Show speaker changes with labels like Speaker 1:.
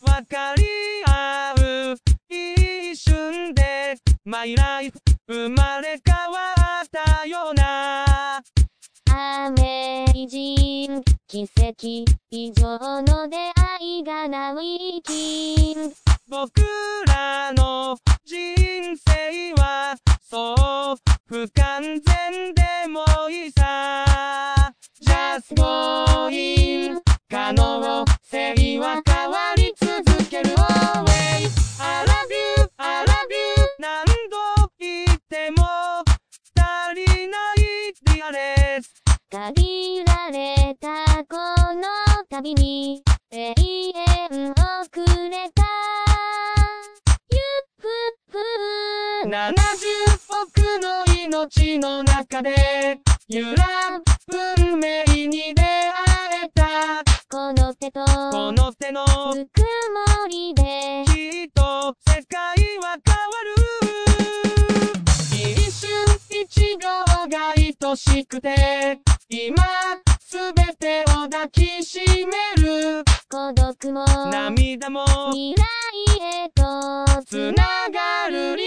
Speaker 1: 分かり合う一瞬で My life 生まれ変わったような
Speaker 2: アメイジング奇跡以上の出会いがナウイキング
Speaker 1: 僕らの人生はそう不完全でもいいさ Just going 可能性は変わり続ける Always I love you I love you 何度言っても足りないリアレス
Speaker 2: 限られたこの旅に永遠をくれた
Speaker 1: 70億の命の中で揺らぐ運命に出会えた
Speaker 2: この手と
Speaker 1: この手の
Speaker 2: ぬくもりで
Speaker 1: きっと世界は変わる一瞬一秒が愛しくて今すべてを抱きしめる
Speaker 2: 孤独も
Speaker 1: 涙も
Speaker 2: 未来へと
Speaker 1: つながる